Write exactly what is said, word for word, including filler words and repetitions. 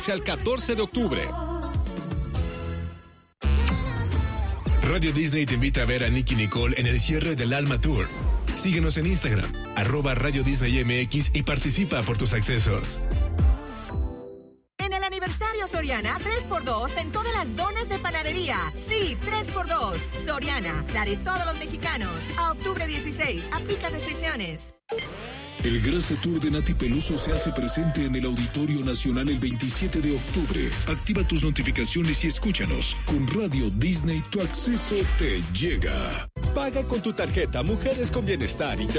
Al catorce de octubre. Radio Disney te invita a ver a Nicky Nicole en el cierre del Alma Tour. Síguenos en Instagram, arroba Radio Disney M X y participa por tus accesos. En el aniversario Soriana, tres por dos en todas las donas de panadería. Sí, tres por dos. Soriana, la de todos los mexicanos. A octubre dieciséis, aplica restricciones. El Grasa Tour de Nati Peluso se hace presente en el Auditorio Nacional el veintisiete de octubre. Activa tus notificaciones y escúchanos. Con Radio Disney tu acceso te llega. Paga con tu tarjeta Mujeres con Bienestar y te